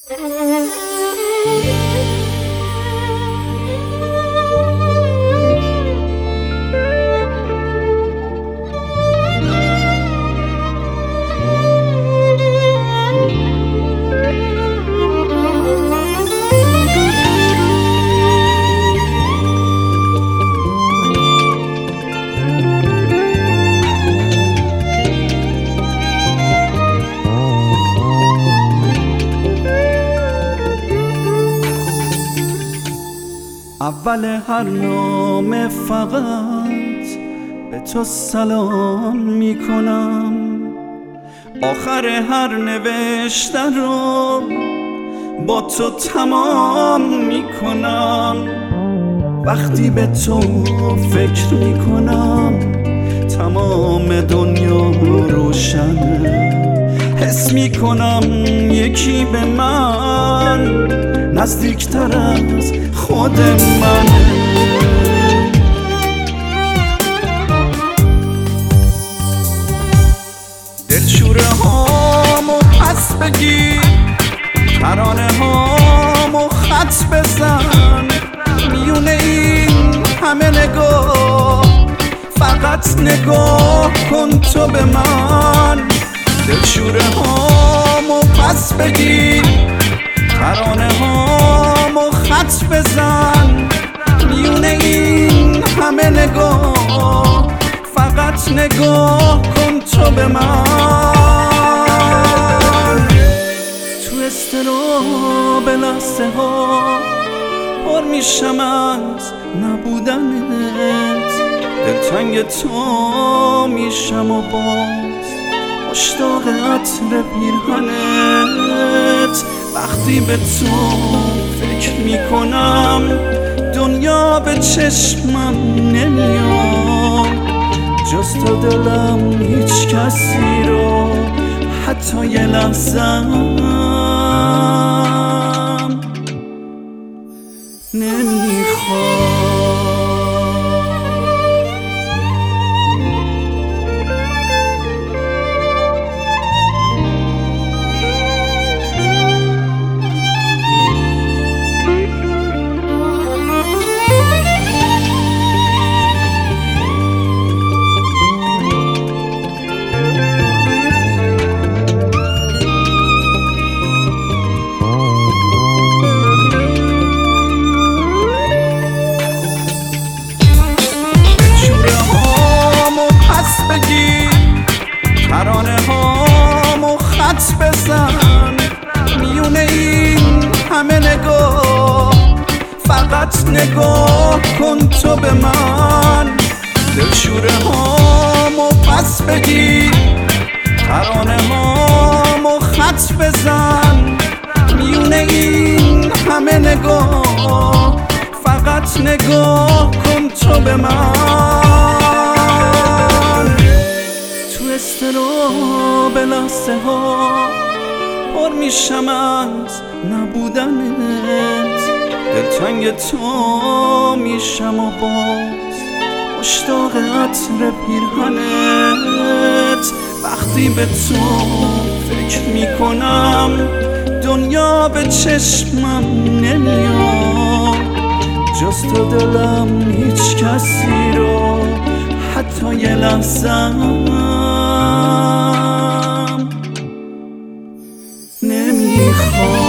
اول هر نامه فقط به تو سلام میکنم، آخر هر نوشته رو با تو تمام میکنم. وقتی به تو فکر میکنم تمام دنیا روشنه، حس میکنم یکی به من نزدیکتر از خود منه. دلشوره هامو پس بگیر، ترانه هامو خط بزن، میونه این همه نگاه فقط نگاه کن تو به من. دلشوره هامو پس بگیر، ترانه هامو خط بزن، میونه این همه نگاه فقط نگاه کن تو به من. تو استراب لحظه ها پر میشم از نبودنت، دلتنگ تو میشم و باز مشتاق عطر پیرهنت. وقتی به تو فکر میکنم دنیا به چشمم نمیاد، جز تو دلم هیچ کسی رو حتی یه لحظه‌م نمیخواد. ترانه هامو خط بزن، میونه این همه نگاه فقط نگاه کن تو به من. دلشوره هامو پس بگیر، ترانه هامو خط بزن، میونه این همه نگاه فقط نگاه کن تو به من. استراب لحظه ها پر میشم از نبودنت، دلتنگ تو میشم و باز مشتاق عطر پیرهنت. وقتی به تو فکر میکنم دنیا به چشمم نمیاد، جز تو دلم هیچ کسی رو حتی یه لحظه‌م نمیخواد.